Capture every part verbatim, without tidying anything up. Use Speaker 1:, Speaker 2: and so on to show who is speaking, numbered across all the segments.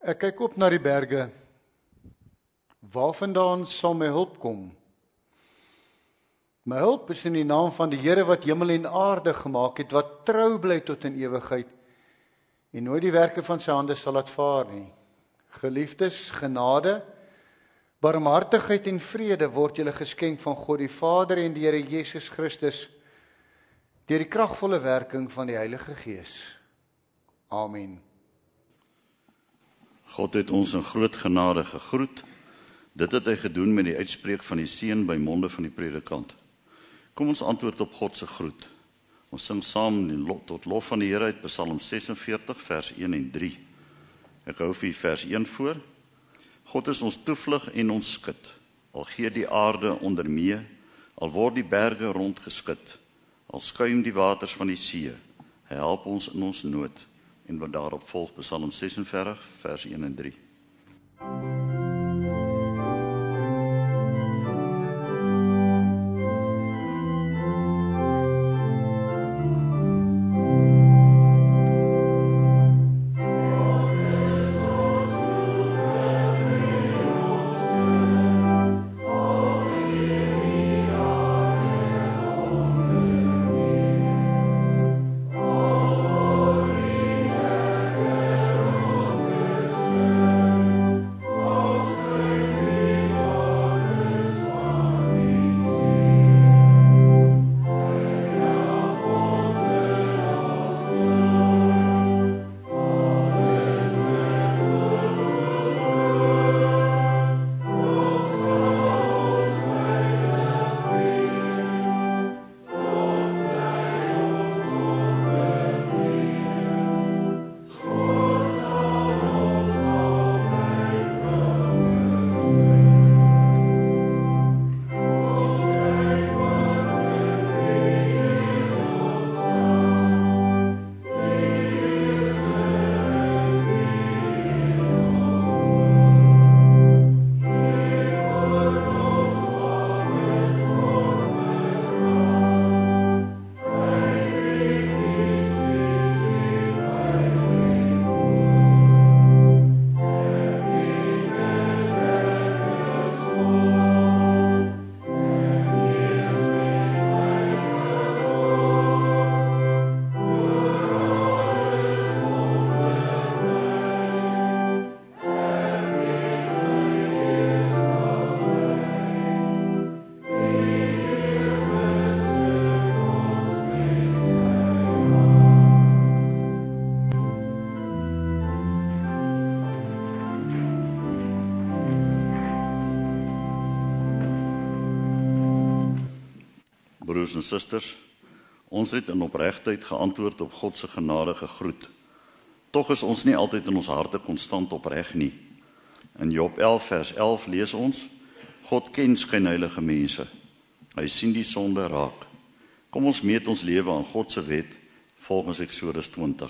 Speaker 1: Ek kyk op na die berge. Waarvandaan sal my hulp kom? My hulp is in die naam van die Here wat hemel en aarde gemaak het, wat trou bly tot in ewigheid en nooit die werke van sy hande sal laat vaar nie. Geliefdes, genade, barmhartigheid en vrede word julle geskenk van God die Vader en die Here Jesus Christus deur die kragvolle werking van die Heilige Gees. Amen.
Speaker 2: God het ons in groot genade gegroet. Dit het hy gedoen met die uitspreek van die seën by monde van die predikant. Kom ons antwoord op God se groet. Ons sing saam tot lof van die Here uit Psalm sesenveertig vers een en drie. Ek hou vir vers een voor. God is ons toevlug en ons skud. Al gee die aarde onder mee, al word die berge rondgeskit, al skuim die waters van die see. Hy help ons in ons nood. En wat daarop volg Psalm sesenveertig vers een en drie. Broers en susters, ons het in opregtheid geantwoord op God se genade gegroet. Tog is ons nie altyd in ons harte konstant opreg nie. In Job elf vers elf lees ons: God ken skynheilige mense. Hy sien die sonde raak. Kom ons meet ons lewe aan God se wet volgens Eksodus twintig.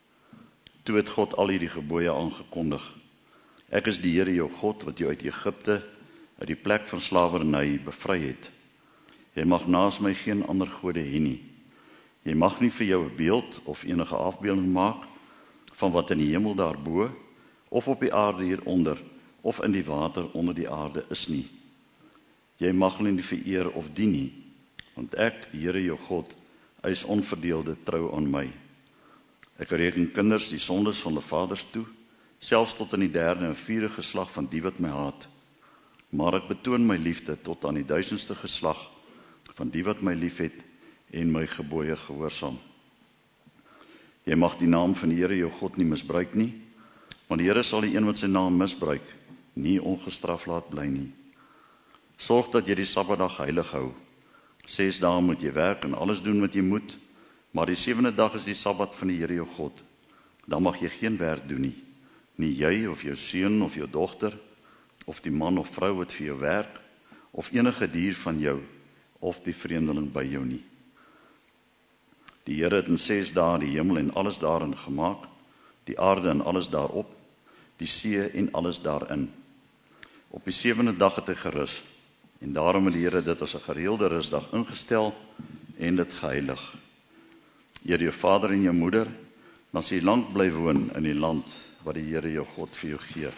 Speaker 2: Toe het God al hierdie gebooie aangekondig. Ek is die Here jou God wat jou uit Egipte, uit die plek van slawerny bevry het. Jy mag naas my geen ander gode hê nie. Jy mag nie vir jou 'n beeld of enige afbeelding maak van wat in die hemel daarbo, of op die aarde hieronder, of in die water onder die aarde is nie. Jy mag hulle nie vereer of dien nie, want ek, die Here jou God, eis onverdeelde trou aan my. Ek reken kinders die sondes van hulle vaders toe, selfs tot in die derde en vierde geslag van die wat my haat. Maar ek betoon my liefde tot aan die duisendste geslag van die wat my liefhet en my gebooie gehoorsaam. Jy mag die naam van die Here jou God nie misbruik nie, want die Here sal die een wat sy naam misbruik nie ongestraf laat bly nie. Sorg dat jy die Sabbatdag heilig hou. Ses dae moet jy werk en alles doen wat jy moet, maar die sewende dag is die Sabbat van die Here jou God. Dan mag jy geen werk doen nie, nie jy of jou seun of jou dogter, of die man of vrou wat vir jou werk, of enige dier van jou, of die vreemdeling by jou nie. Die Here het in ses dae die hemel en alles daarin gemaak, die aarde en alles daarop, die see en alles daarin. Op die sewende dag het hy gerus, en daarom het die Here dit as 'n gereelde rusdag ingestel en dit geheilig. Eer jou vader en jou moeder, dan sal jy lank bly woon in die land wat die Here jou God vir jou gee.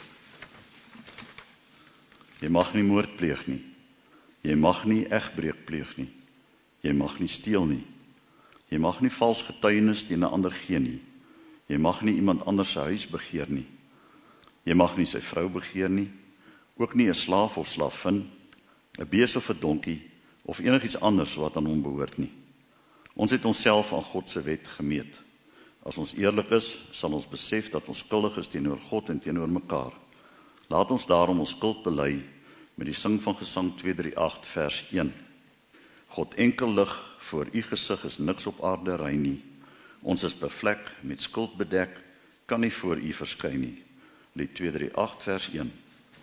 Speaker 2: Jy mag nie moord pleeg nie. Jy mag nie egbreek pleeg nie. Jy mag nie steel nie. Jy mag nie vals getuienis teen 'n ander gee nie. Jy mag nie iemand anders se huis begeer nie. Jy mag nie sy vrou begeer nie, ook nie 'n slaaf of slavin, 'n bees of 'n donkie, of enigiets anders wat aan hom behoort nie. Ons het onsself aan God se wet gemeet. As ons eerlik is, sal ons besef dat ons skuldig is teenoor God en teenoor mekaar. Laat ons daarom ons skuld bely met die sing van Gesang twee drie agt vers een. God enkel lig voor u gesig is niks op aarde rein nie. Ons is bevlek, met skuld bedek, kan nie voor u verskyn nie. Lied twee drie agt vers een.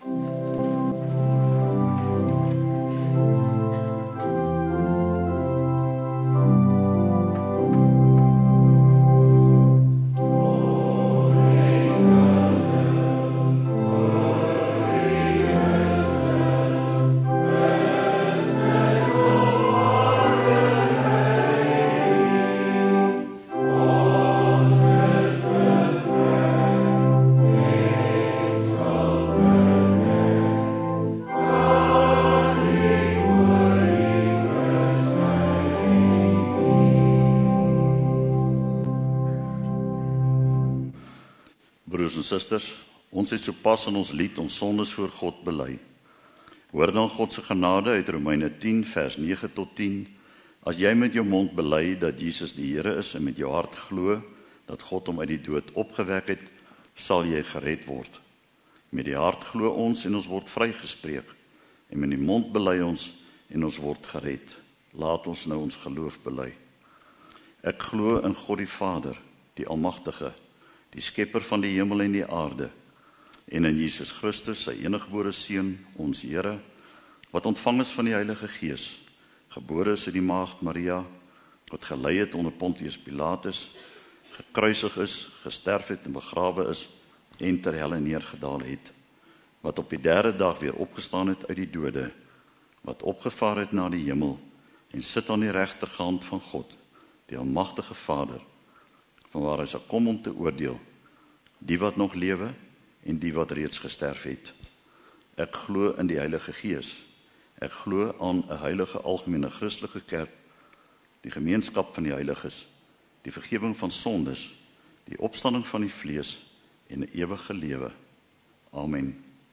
Speaker 2: Broers en susters, ons het sopas in ons lied ons sondes voor God bely. Hoor dan God se genade uit Romeine tien vers nege tot tien. As jy met jou mond bely dat Jesus die Here is en met jou hart glo dat God hom uit die dood opgewek het, sal jy gered word. Met die hart glo ons en ons word vrygespreek, en met die mond bely ons en ons word gered. Laat ons nou ons geloof bely. Ek glo in God die Vader, die Almagtige, die skepper van die hemel en die aarde, en in Jesus Christus, sy eniggebore Seun, ons Here, wat ontvang is van die Heilige Gees, gebore is uit die maagd Maria, wat gelei het onder Pontius Pilatus, gekruisig is, gesterf het en begrawe is, en ter helle neergedaal het, wat op die derde dag weer opgestaan het uit die dode, wat opgevaar het na die hemel, en sit aan die regterhand van God, die Almagtige Vader, vanwaar hy sal kom om te oordeel, die wat nog lewe en die wat reeds gesterf het. Ek glo in die Heilige Gees. Ek glo aan 'n heilige algemene Christelike kerk, die gemeenskap van die heiliges, die vergifnis van sondes, die opstanding van die vlees en 'n ewige lewe. Amen.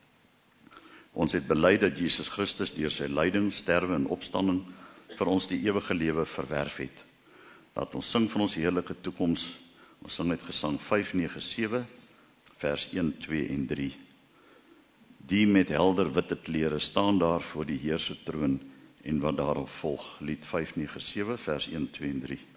Speaker 2: Ons het bely dat Jesus Christus deur sy lyding, sterwe en opstanding vir ons die ewige lewe verwerf het. Laat ons sing van ons heerlike toekoms. Ons sing uit Gesang vyf nege sewe, vers een, twee en drie. Die met helder witte klere staan daar voor die Heer se troon en wat daarop volg. Lied vyf nege sewe, vers een, twee en drie.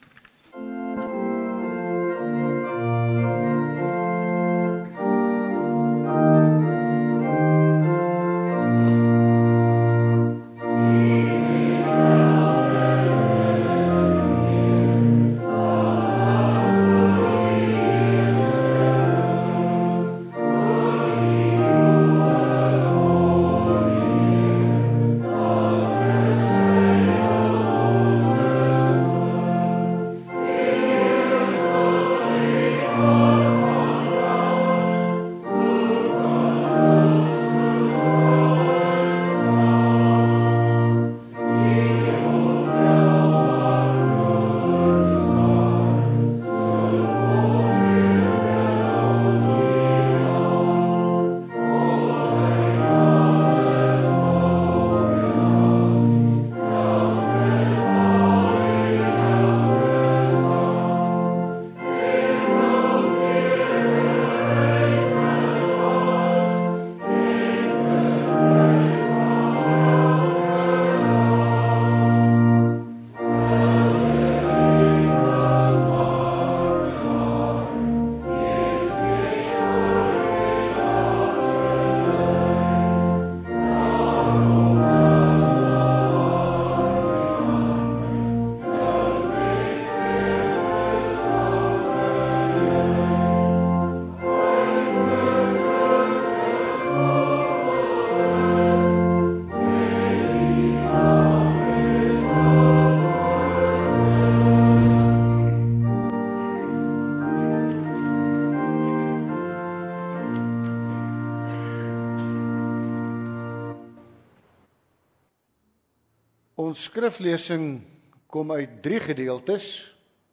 Speaker 1: Ons skriflesing kom uit drie gedeeltes.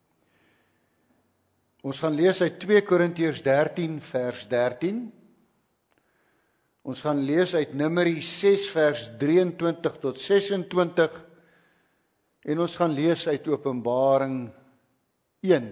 Speaker 1: Ons gaan lees uit twee Korintiërs dertien vers dertien. Ons gaan lees uit Numeri ses vers drieëntwintig tot sesentwintig en ons gaan lees uit Openbaring een.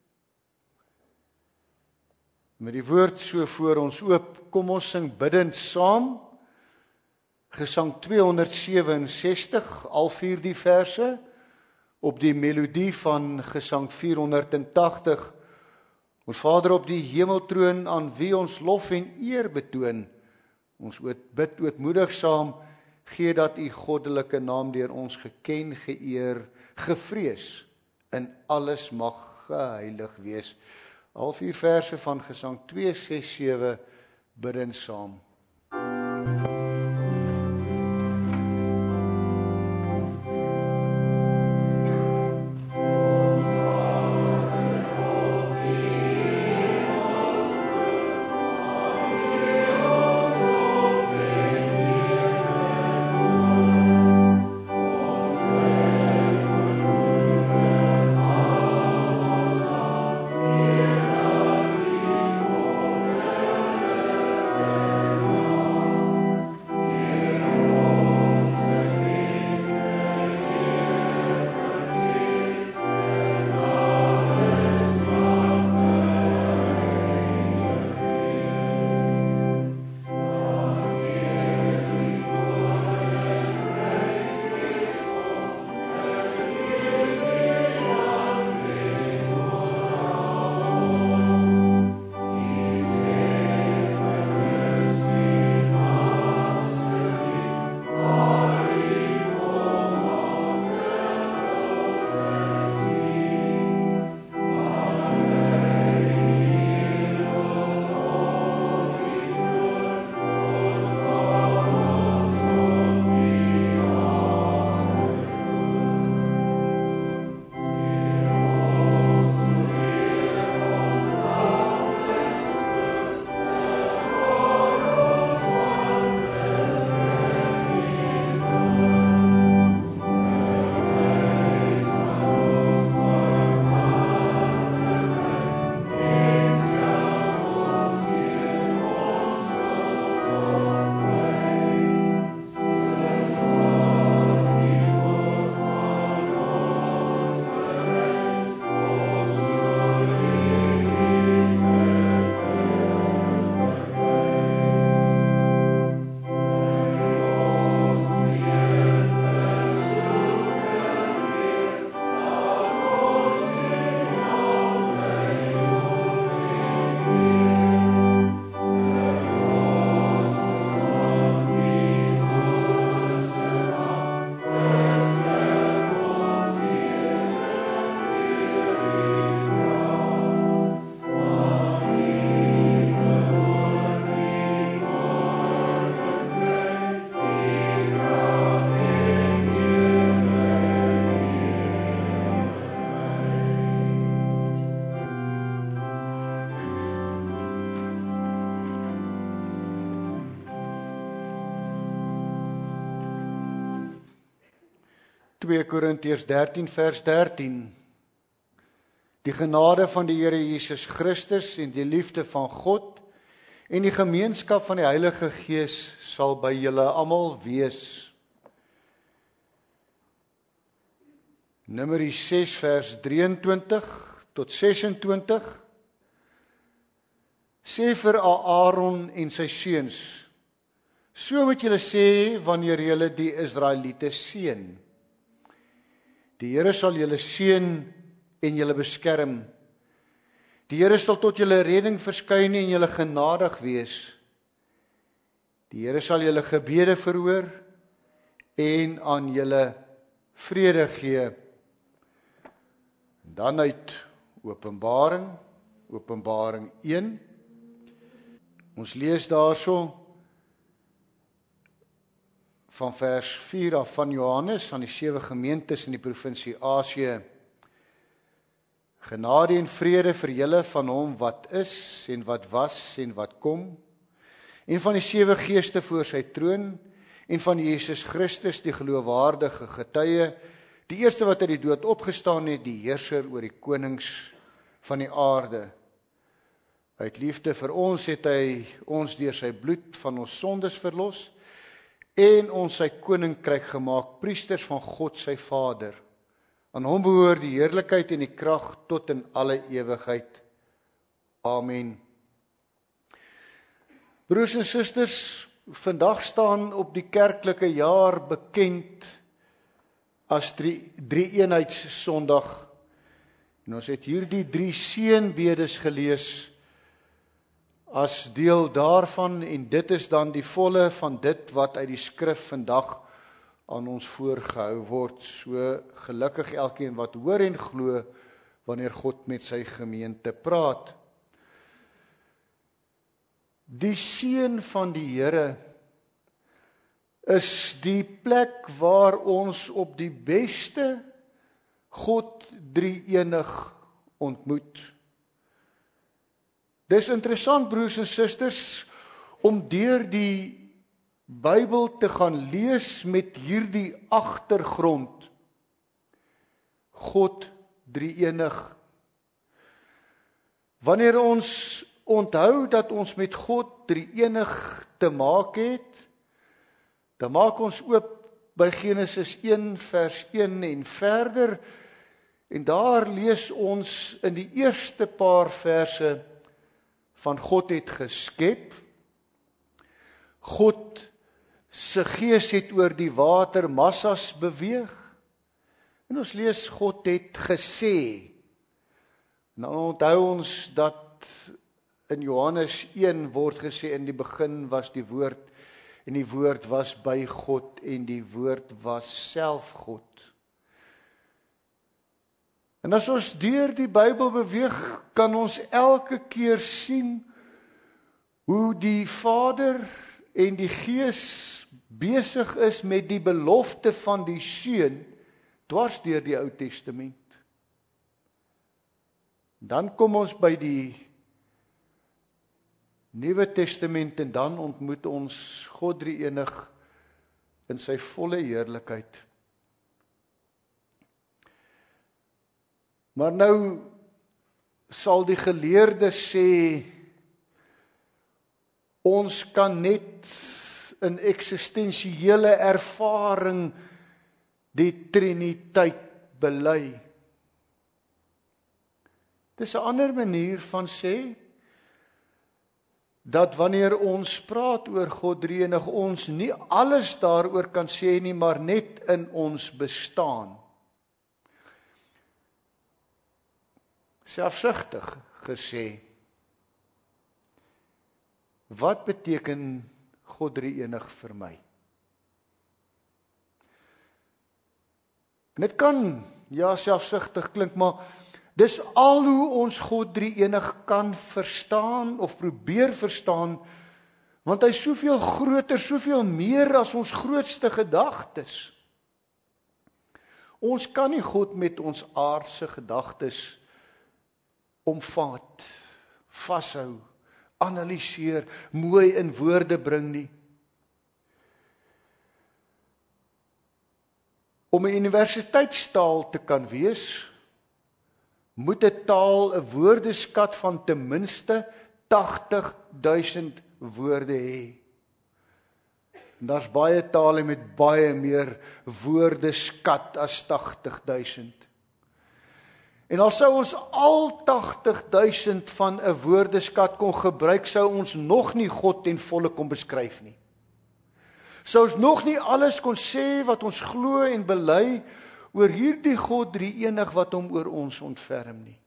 Speaker 1: Met die woord so voor ons oop, kom ons sing bidend saam. Gesang tweehonderdsewenensestig, al vier die verse, op die melodie van gesang vierhonderdtagtig. Ons Vader op die hemeltroon, aan wie ons lof en eer betoon. Ons bid ootmoedig saam, gee dat u goddelike naam deur ons geken, geëer, gevrees, in alles mag geheilig wees. Al vier verse van gesang twee ses sewe, bidend saam. twee Korintiërs dertien vers dertien. Die genade van die Here Jesus Christus en die liefde van God en die gemeenskap van die Heilige Gees sal by julle almal wees. Numeri ses vers drieëntwintig tot sesentwintig. Sê vir Aaron en sy seuns, so moet julle sê wanneer julle die Israeliete seën. Die Here sal julle seën en julle beskerm. Die Here sal tot julle redding verskyn en julle genadig wees. Die Here sal julle gebede verhoor en aan julle vrede gee. En dan uit Openbaring, Openbaring een. Ons lees daarso van vers vier af van Johannes aan die sewe gemeentes in die provinsie Asië. Genade en vrede vir julle van hom wat is en wat was en wat kom, en van die sewe geeste voor sy troon, en van Jesus Christus, die geloofwaardige getuie, die eerste wat uit die dood opgestaan het, die heerser oor die konings van die aarde. Uit liefde vir ons het hy ons deur sy bloed van ons sondes verlos en ons sy koninkryk gemaak, priesters van God sy Vader. Aan hom behoort die heerlikheid en die krag tot in alle ewigheid. Amen. Broers en susters, vandag staan op die kerklike jaar bekend as drie, drie eenheids Sondag. En ons het hierdie drie seënbedes gelees as deel daarvan, en dit is dan die volle van dit wat uit die skrif vandag aan ons voorgehou word. So gelukkig elkeen wat hoor en glo wanneer God met sy gemeente praat. Die seën van die Here is die plek waar ons op die beste God drie-enig ontmoet. Dis interessant, broers en susters, om deur die Bybel te gaan lees met hierdie agtergrond. God drie-enig. Wanneer ons onthou dat ons met God drie-enig te maak het, dan maak ons oop by Genesis een vers een en verder, en daar lees ons in die eerste paar verse van God het geskep. God se gees het oor die watermassas beweeg. En ons lees God het gesê. Nou onthou ons dat in Johannes een word gesê in die begin was die woord en die woord was by God en die woord was self God. En as ons deur die Bybel beweeg, kan ons elke keer sien hoe die Vader en die Gees besig is met die belofte van die Seun dwars deur die Ou Testament. Dan kom ons by die Nuwe Testament en dan ontmoet ons God drie-enig in sy volle heerlikheid. Maar nou sal die geleerde sê, ons kan net in eksistensiële ervaring die Triniteit bely. Dis 'n ander manier van sê, dat wanneer ons praat oor God drie-enig, ons nie alles daaroor kan sê nie, maar net in ons bestaan. Selfsugtig gesê, wat beteken God drie-enig vir my? En dit kan, ja, selfsugtig klink, maar dis al hoe ons God drie-enig kan verstaan of probeer verstaan, want hy is soveel groter, soveel meer as ons grootste gedagtes. Ons kan nie God met ons aardse gedagtes omvat, vashou, analiseer, mooi in woorde bring nie. Om 'n universiteitstaal te kan wees, moet 'n taal 'n woordeskat van ten minste agtig duisend woorde hê. En daar's baie tale met baie meer woordeskat as agtig duisend. En al sou ons al agtig duisend van 'n woordeskat kon gebruik, sou ons nog nie God ten volle kon beskryf nie. Sou ons nog nie alles kon sê wat ons glo en bely oor hierdie God drie-enig wat hom oor ons ontferm nie.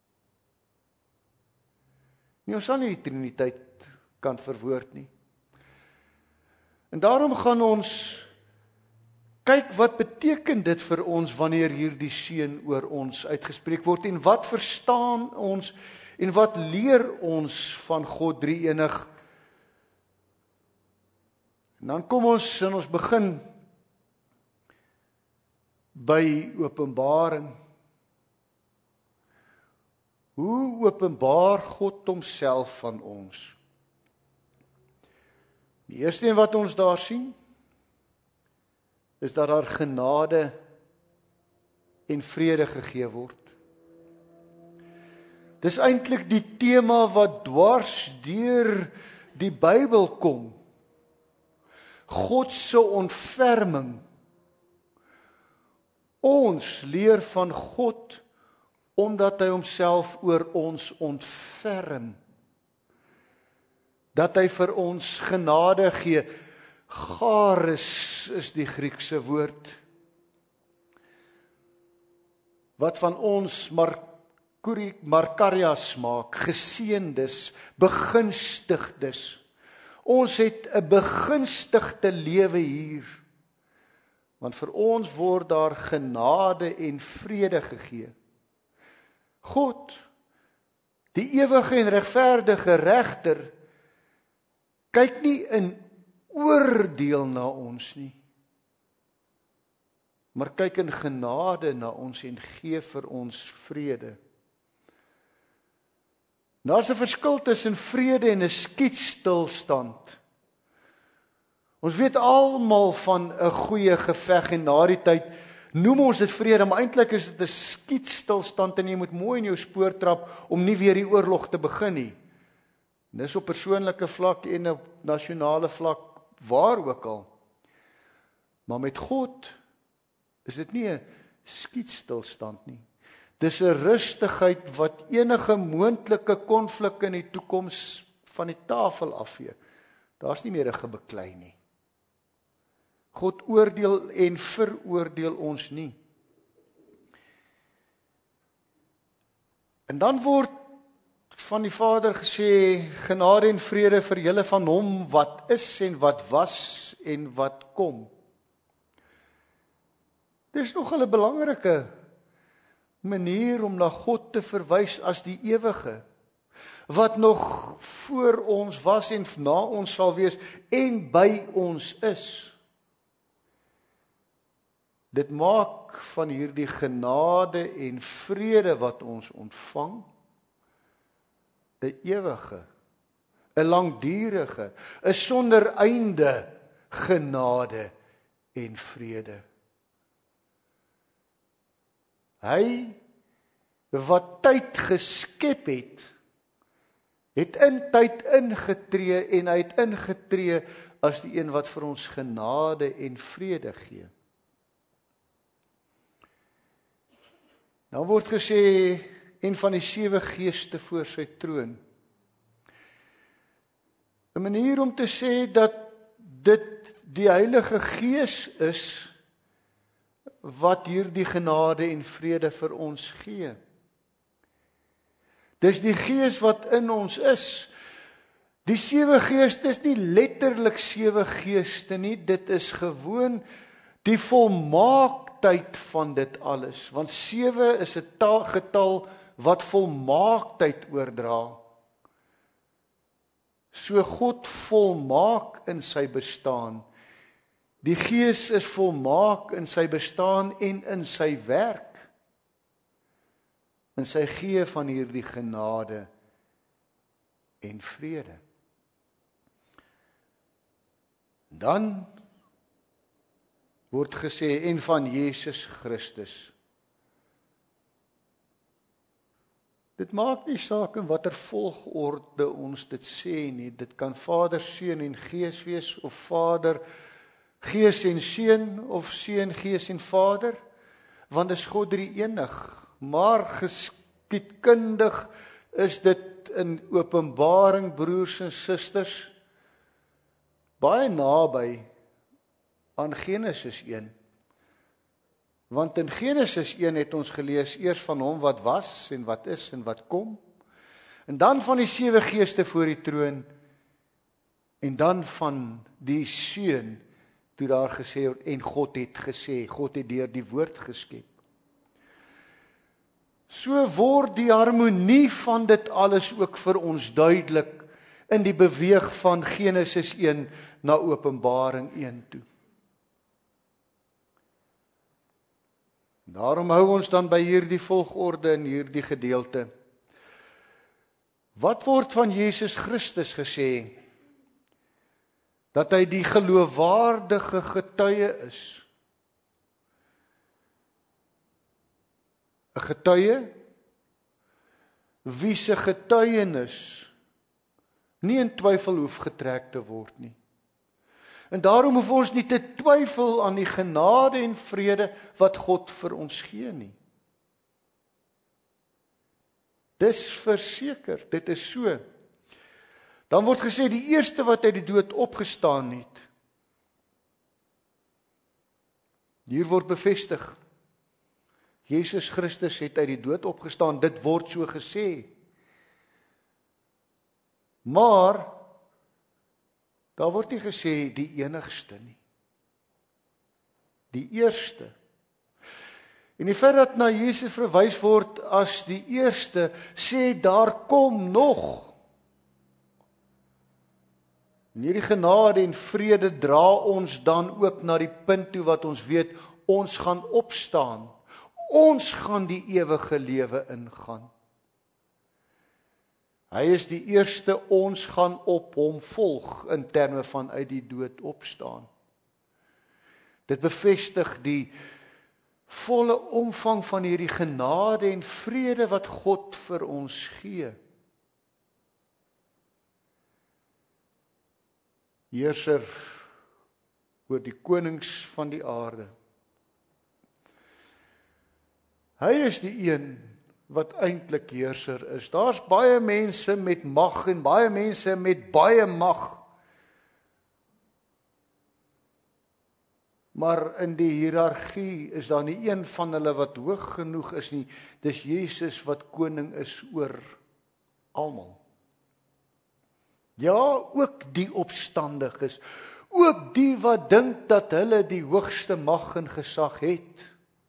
Speaker 1: Nie, ons sal nie die Triniteit kan verwoord nie. En daarom gaan ons kyk wat beteken dit vir ons wanneer hierdie seën oor ons uitgespreek word en wat verstaan ons en wat leer ons van God drie-enig. En dan kom ons en ons begin by Openbaring. Hoe openbaar God homself van ons? Die eerste een wat ons daar sien, is dat daar genade en vrede gegee word. Dis eintlik die tema wat dwars deur die Bybel kom. God se ontferming. Ons leer van God omdat hy homself oor ons ontferm. Dat hy vir ons genade gee. Charis is die Griekse woord. Wat van ons maar Markarias maak, geseëndes, begunstigdes. Ons het 'n begunstigde lewe hier. Want vir ons word daar genade en vrede gegee. God, die ewige en regverdige regter, kyk nie in oordeel na ons nie, maar kyk in genade na ons en gee vir ons vrede. Daar's 'n verskil tussen vrede en 'n skietstilstand. Ons weet almal van 'n goeie geveg en na die tyd noem ons dit vrede, maar eintlik is dit 'n skietstilstand en jy moet mooi in jou spoor trap om nie weer die oorlog te begin nie. Dis op persoonlike vlak en op nasionale vlak, waar ook al. Maar met God is dit nie 'n skietstilstand nie. Dis 'n rustigheid wat enige moontlike konflik in die toekoms van die tafel afvee. Daar's nie meer 'n gebeklei nie. God oordeel en veroordeel ons nie. En dan word van die Vader gesê, genade en vrede vir julle van hom wat is en wat was en wat kom. Dis nogal 'n belangrike manier om na God te verwys as die ewige, wat nog voor ons was en na ons sal wees en by ons is. Dit maak van hierdie genade en vrede wat ons ontvang 'n ewige, 'n langdurige, 'n sonder einde genade en vrede. Hy wat tyd geskep het, het in tyd ingetree en hy het ingetree as die een wat vir ons genade en vrede gee. Nou word gesê, een van die sewe geeste voor sy troon. 'n Manier om te sê dat dit die Heilige Gees is wat hierdie genade en vrede vir ons gee. Dis die Gees wat in ons is. Die sewe geeste is nie letterlik sewe geeste nie, dit is gewoon die volmaaktheid van dit alles, want sewe is 'n getal wat volmaaktheid oordra. So God volmaak in sy bestaan. Die Gees is volmaak in sy bestaan en in sy werk. In sy gee van hierdie genade en vrede. Dan word gesê, en van Jesus Christus. Dit maak nie saak in watter volgorde ons dit sê nie. Dit kan Vader, Seun en Gees wees, of Vader, Gees en Seun, of Seun, Gees en Vader, want dit is God drie-enig. Maar geskiedkundig is dit in Openbaring, broers en susters, baie naby aan Genesis een. Want in Genesis een het ons gelees eers van hom wat was en wat is en wat kom, en dan van die sewe geeste voor die troon, en dan van die Seun, toe daar gesê word, en God het gesê, God het deur die woord geskep. So word die harmonie van dit alles ook vir ons duidelik in die beweeg van Genesis een na Openbaring een toe. Daarom hou ons dan by hierdie volgorde in hierdie gedeelte. Wat word van Jesus Christus gesê? Dat hy die geloofwaardige getuie is. 'n getuie wie se getuienis nie in twyfel hoef getrek te word nie. En daarom hoef ons nie te twyfel aan die genade en vrede wat God vir ons gee nie. Dis verseker, dit is so. Dan word gesê die eerste wat uit die dood opgestaan het. Hier word bevestig, Jesus Christus het uit die dood opgestaan, dit word so gesê. Maar, daar word nie gesê die enigste nie. Die eerste. En die feit dat na Jesus verwys word as die eerste, sê daar kom nog. En hierdie genade en vrede dra ons dan ook na die punt toe wat ons weet, ons gaan opstaan. Ons gaan die ewige lewe ingaan. Hy is die eerste, ons gaan op hom volg in terme van uit die dood opstaan. Dit bevestig die volle omvang van hierdie genade en vrede wat God vir ons gee. Heerser oor die konings van die aarde. Hy is die een wat eintlik heerser is. Daar's baie mense met mag en baie mense met baie mag. Maar in die hiërargie is daar nie een van hulle wat hoog genoeg is nie. Dis Jesus wat koning is oor almal. Ja, ook die opstandiges, ook die wat dink dat hulle die hoogste mag en gesag het.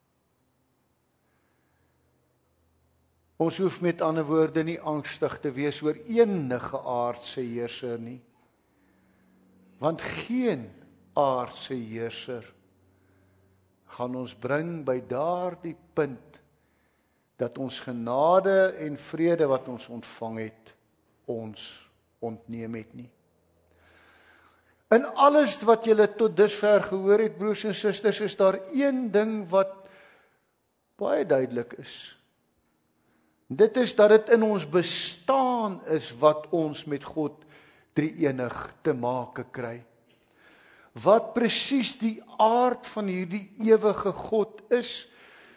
Speaker 1: Ons hoef met ander woorde nie angstig te wees oor enige aardse heerser nie. Want geen aardse heerser gaan ons bring by daardie punt dat ons genade en vrede wat ons ontvang het, ons ontneem het nie. In alles wat julle tot dusver gehoor het, broers en susters, is daar een ding wat baie duidelik is. Dit is dat dit in ons bestaan is wat ons met God drie-enig te make kry. Wat presies die aard van hierdie ewige God is,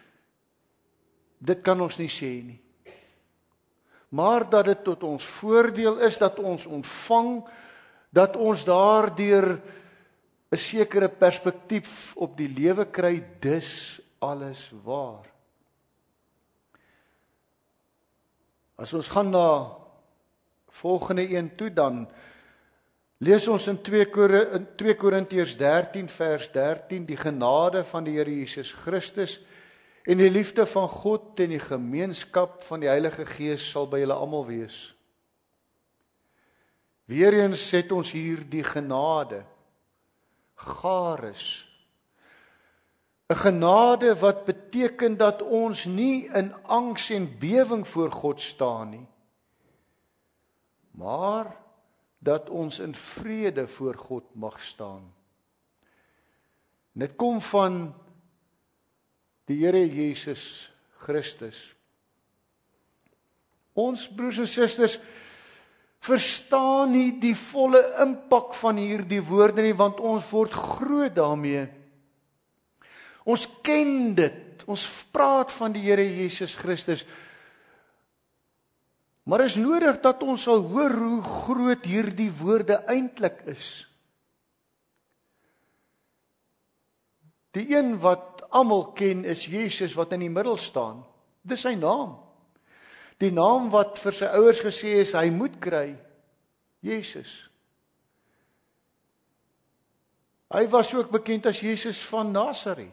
Speaker 1: dit kan ons nie sê nie. Maar dat dit tot ons voordeel is, dat ons ontvang, dat ons daardeur 'n sekere perspektief op die lewe kry, dis alles waar. As ons gaan na volgende een toe, dan lees ons in twee Korintiërs dertien vers dertien, die genade van die Here Jesus Christus en die liefde van God en die gemeenskap van die Heilige Gees sal by julle almal wees. Weereens het ons hier die genade, charis. 'n Genade wat beteken dat ons nie in angs en bewering voor God staan nie, maar dat ons in vrede voor God mag staan. En dit kom van die Here Jesus Christus. Ons broers en susters verstaan nie die volle impak van hierdie woorde nie, want ons word groot daarmee. Ons ken dit, ons praat van die Here Jesus Christus, maar is nodig dat ons sal hoor hoe groot hierdie woorde eintlik is. Die een wat almal ken is Jesus wat in die middel staan. Dis sy naam. Die naam wat vir sy ouers gesê is, hy moet kry. Jesus. Hy was ook bekend as Jesus van Nasaret.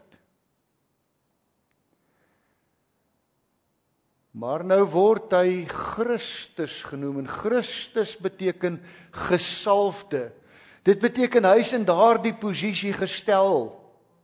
Speaker 1: Maar nou word hy Christus genoem, en Christus beteken gesalfde. Dit beteken hy is in daardie posisie gestel.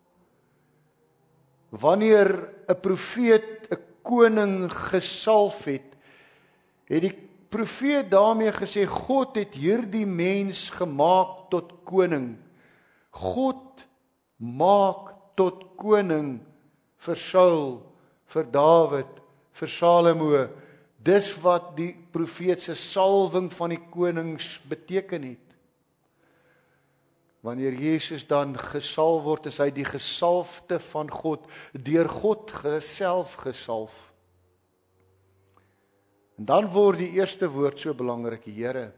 Speaker 1: Wanneer 'n profeet 'n koning gesalf het, het die profeet daarmee gesê, God het hierdie mens gemaak tot koning. God maak tot koning vir Saul, vir Dawid, vir Salomo, dis wat die profeet se salwing van die konings beteken het. Wanneer Jesus dan gesalf word, is hy die gesalfde van God, deur God self gesalf. En dan word die eerste woord so belangrik, Here.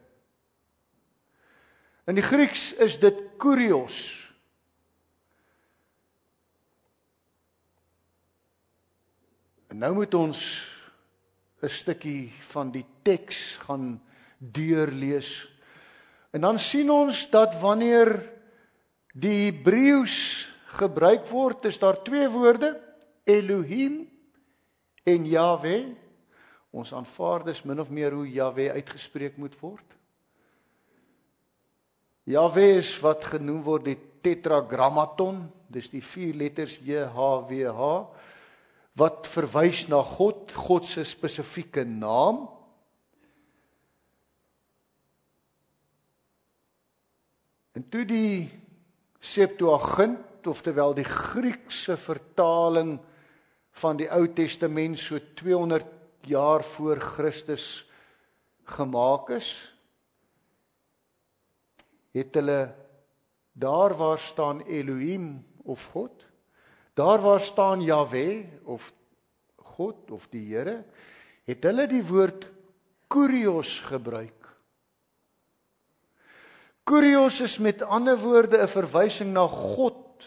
Speaker 1: In die Grieks is dit kurios. En nou moet ons 'n stukkie van die teks gaan deurlees. En dan sien ons dat wanneer die Hebreëus gebruik word, is daar twee woorde, Elohim en Yahweh. Ons aanvaar dis min of meer hoe Yahweh uitgespreek moet word. Yahweh is wat genoem word die tetragrammaton, dis die vier letters J H W H, wat verwys na God, God se spesifieke naam. En toe die Septuagint, oftewel die Griekse vertaling van die Ou Testament so tweehonderd jaar voor Christus gemaak is, het hulle daar waar staan Elohim of God, daar waar staan Yahweh of God of die Here, het hulle die woord kurios gebruik. Kurios is met ander woorde 'n verwysing na God,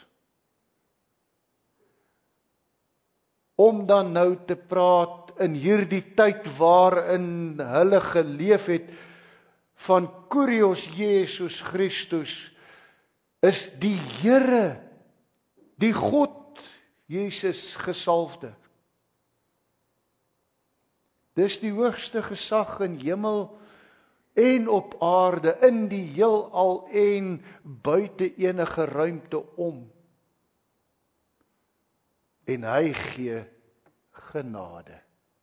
Speaker 1: om dan nou te praat in hierdie tyd waarin hulle geleef het, van kurios Jesus Christus, is die Here, die God Jesus gesalfde. Dis die hoogste gesag in hemel en op aarde, in die heelal en buite enige ruimte om. En hy gee genade.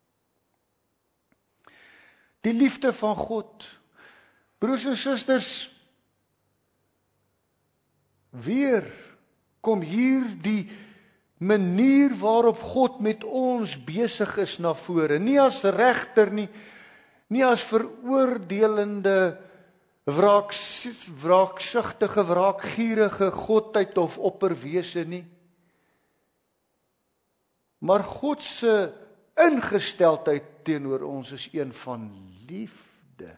Speaker 1: Die liefde van God. Broers en susters, weer kom hier die manier waarop God met ons besig is na vore. Nie as regter nie, nie as veroordelende, wraaksugtige, wraakgierige godheid of opperwese nie. Maar God se ingesteldheid teenoor ons is een van liefde.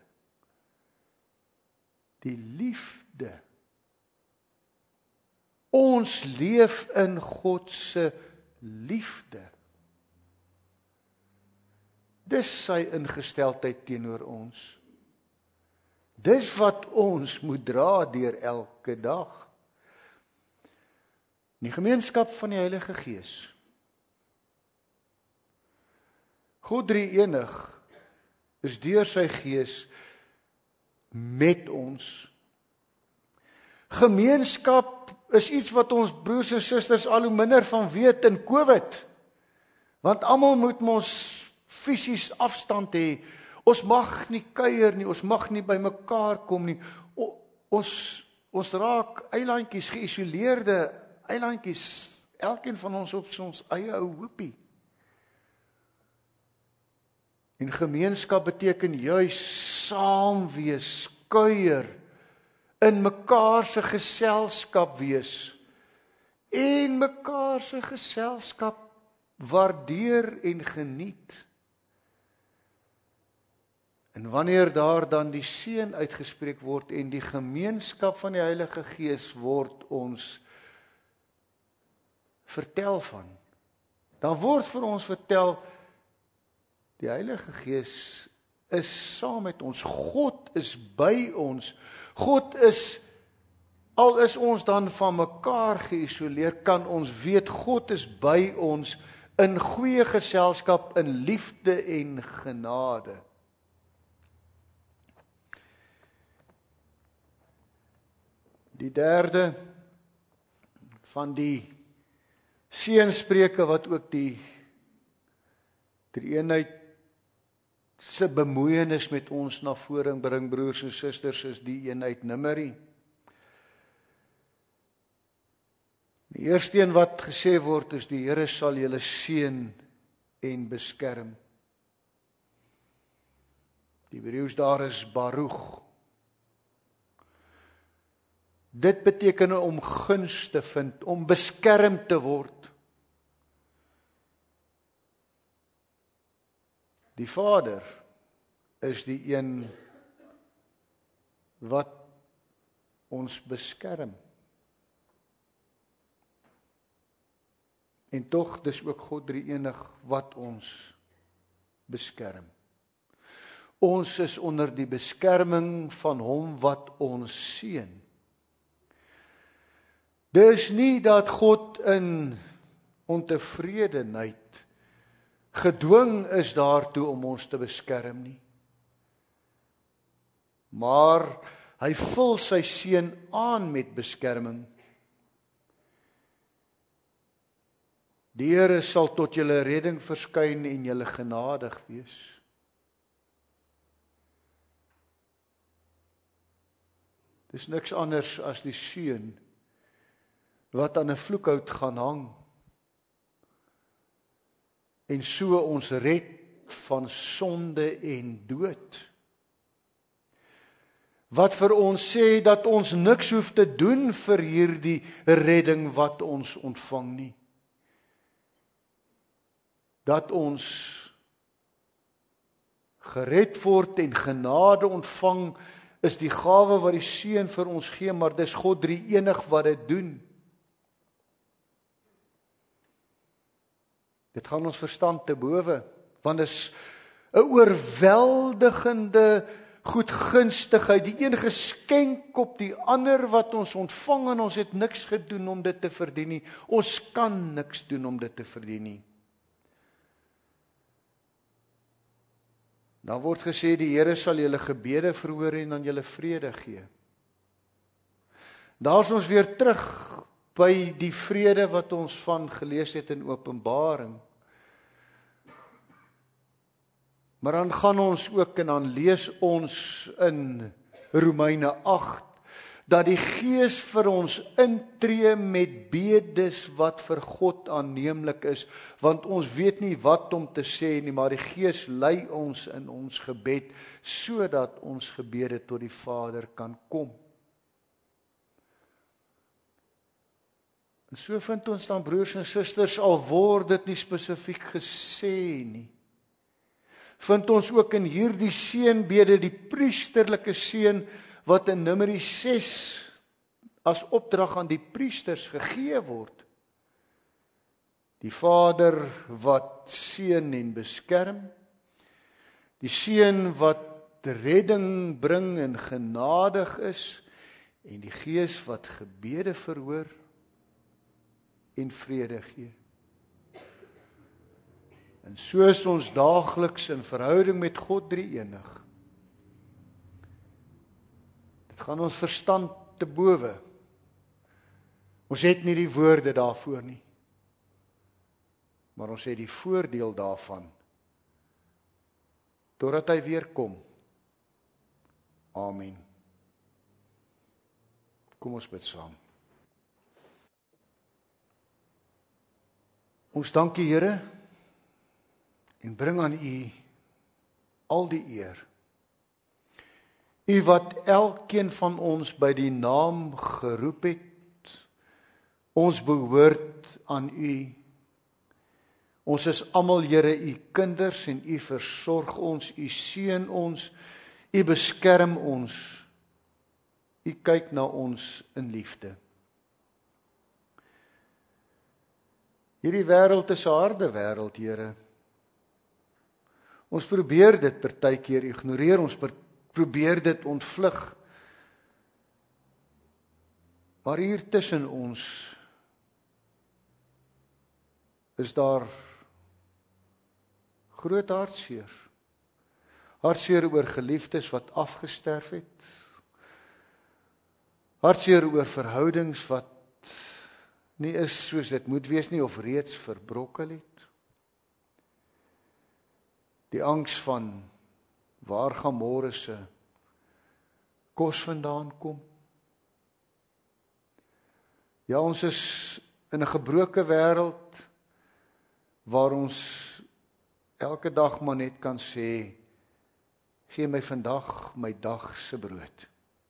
Speaker 1: Die liefde. Ons leef in God se liefde. Dis sy ingesteldheid teenoor ons. Dis wat ons moet dra deur elke dag. Die gemeenskap van die Heilige Gees. God drie-enig is deur sy Gees met ons. Gemeenskap is iets wat ons broers en susters al hoe minder van weet in COVID. Want almal moet ons fisies afstand hê. Ons mag nie kuier nie, ons mag nie by mekaar kom nie. O, ons ons raak eilandjies, geïsoleerde eilandjies, elkeen van ons op ons eie ou hoopie. En gemeenskap beteken juis saam wees, kuier, in mekaar se geselskap wees en mekaar se geselskap waardeer en geniet. En wanneer daar dan die seën uitgespreek word en die gemeenskap van die Heilige Gees word ons vertel van, dan word vir ons vertel, die Heilige Gees is saam met ons. God is by ons. God is, al is ons dan van mekaar geïsoleer, kan ons weet, God is by ons in goeie geselskap, in liefde en genade. Die derde van die seënspreuke wat ook die drie-eenheid se bemoeienis met ons na vore bring, broers en susters, is die een uit Numeri. Die eerste een wat gesê word is, die Here sal julle seën en beskerm. Die Hebreëus daar is Baruch. Dit beteken om guns te vind, om beskerm te word. Die Vader is die een wat ons beskerm. En tog, dis ook God drie-enig wat ons beskerm. Ons is onder die beskerming van hom wat ons seën. Dis nie dat God in ontevredenheid gedwing is daartoe om ons te beskerm nie. Maar hy vul sy seun aan met beskerming. Die Here sal tot julle redding verskyn en julle genadig wees. Dis niks anders as die seun wat aan 'n vloekhout gaan hang en so ons red van sonde en dood. Wat vir ons sê dat ons niks hoef te doen vir hierdie redding wat ons ontvang nie. Dat ons gered word en genade ontvang is die gawe wat die Seun vir ons gee, maar dis God drie-enig wat dit doen. Dit gaan ons verstand te bowe, want dit is 'n oorweldigende goedgunstigheid, die een geskenk op die ander wat ons ontvang en ons het niks gedoen om dit te verdien nie. Ons kan niks doen om dit te verdien nie. Dan word gesê die Here sal julle gebede verhoor en aan julle vrede gee. Daar is ons weer terug by die vrede wat ons van gelees het in Openbaring. Maar dan gaan ons ook en dan lees ons in Romeine agt dat die Gees vir ons intree met bedes wat vir God aanneemlik is, want ons weet nie wat om te sê nie, maar die Gees lei ons in ons gebed sodat ons gebede tot die Vader kan kom. En so vind ons dan broers en susters, al word dit nie spesifiek gesê nie, vind ons ook in hierdie seënbede die priesterlike seën wat in Numeri ses as opdrag aan die priesters gegee word. Die Vader wat seën en beskerm, die Seun wat redding bring en genadig is, en die Gees wat gebede verhoor en vrede gee. En so is ons daagliks in verhouding met God drie-enig. Dit gaan ons verstand te bowe. Ons het nie die woorde daarvoor nie. Maar ons het die voordeel daarvan. Totdat hy weer kom. Amen. Kom ons bid saam. Ons dank die Here en bring aan U al die eer. U wat elkeen van ons by die naam geroep het, ons behoort aan U. Ons is almal, Here, U kinders en U versorg ons, U seën ons, U beskerm ons, U kyk na ons in liefde. Hierdie wêreld is 'n harde wêreld, Here. Ons probeer dit partykeer ignoreer, ons probeer dit ontvlug. Maar hier tussen ons is daar groot hartseer. Hartseer oor geliefdes wat afgesterf het. Hartseer oor verhoudings wat nie is soos dit moet wees nie of reeds verbrokkel het. Die angs van waar gaan môre se kos vandaan kom. Ja, ons is in 'n gebroke wêreld waar ons elke dag maar net kan sê, gee my vandag my dag se brood.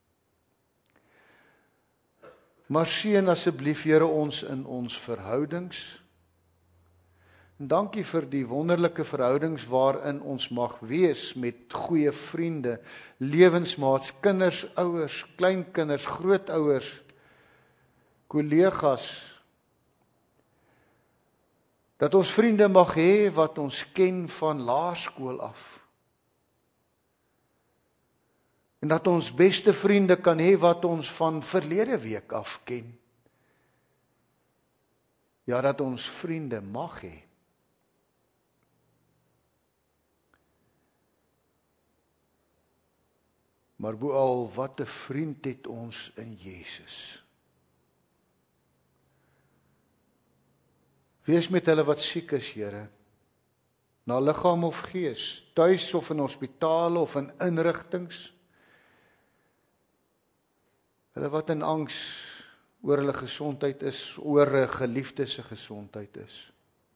Speaker 1: Maar seën asseblief, Here, ons in ons verhoudings. En dankie vir die wonderlike verhoudings waarin ons mag wees met goeie vriende, lewensmaats, kinders, ouers, kleinkinders, grootouers, kollegas. Dat ons vriende mag hê wat ons ken van laerskool af. En dat ons beste vriende kan hê wat ons van verlede week af ken. Ja, dat ons vriende mag hê. Maar boal, wat 'n vriend het ons in Jesus. Wees met hulle wat siek is, Here, na liggaam of gees, tuis of in hospitale of in inrigtings. Hulle wat in angs oor hulle gesondheid is, oor 'n geliefde se gesondheid is.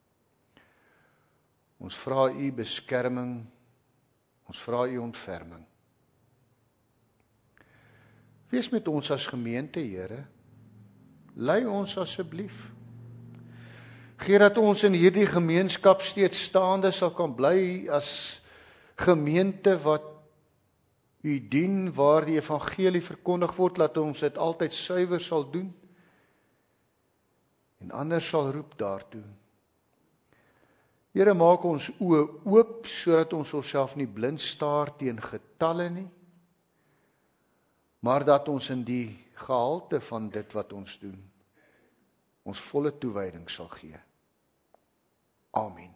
Speaker 1: Ons vra U beskerming, ons vra U ontferming. Wees met ons as gemeente, Here. Lei ons asseblief. Gee dat ons in hierdie gemeenskap steeds staande sal kan bly as gemeente wat U dien, waar die evangelie verkondig word, laat ons dit altyd suiwer sal doen en ander sal roep daartoe. Here, maak ons oë oop sodat ons onsself nie blind staar teen getalle nie, maar dat ons in die gehalte van dit wat ons doen, ons volle toewyding sal gee. Amen.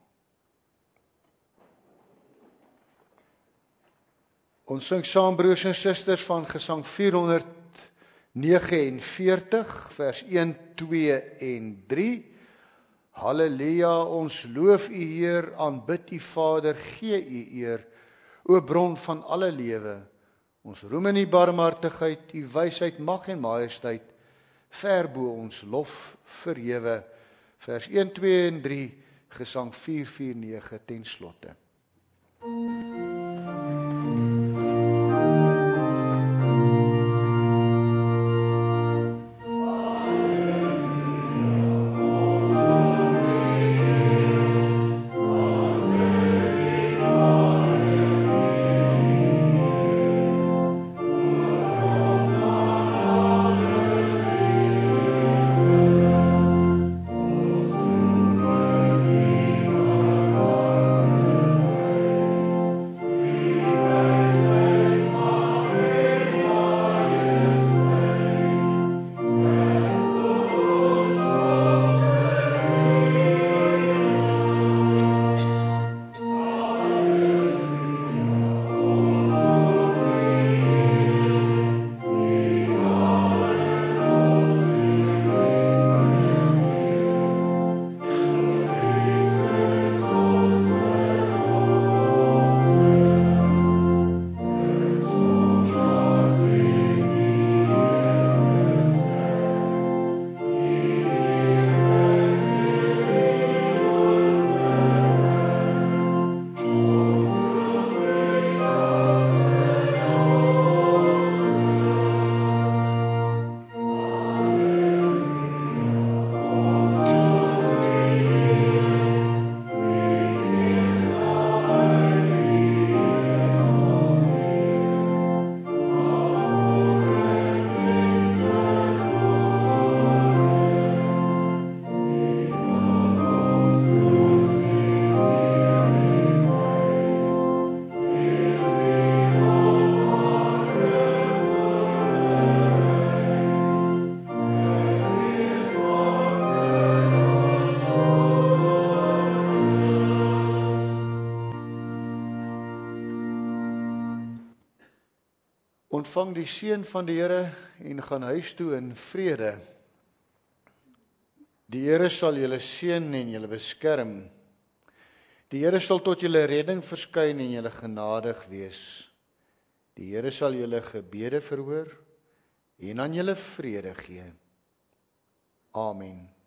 Speaker 1: Ons sing saam, broers en susters, van Gesang vierhonderd negenenveertig, vers een, twee en drie. Halleluja, ons loof U Heer, aanbid U Vader, gee U eer, o bron van alle lewe. Ons roem in U barmhartigheid, U wysheid, mag en majesteit, ver bo ons lof verhewe. Vers een, twee en drie, Gesang vier vier nege ten slotte. Ontvang die seën van die Here en gaan huis toe in vrede. Die Here sal julle seën en julle beskerm. Die Here sal tot julle redding verskyn en julle genadig wees. Die Here sal julle gebede verhoor en aan julle vrede gee. Amen.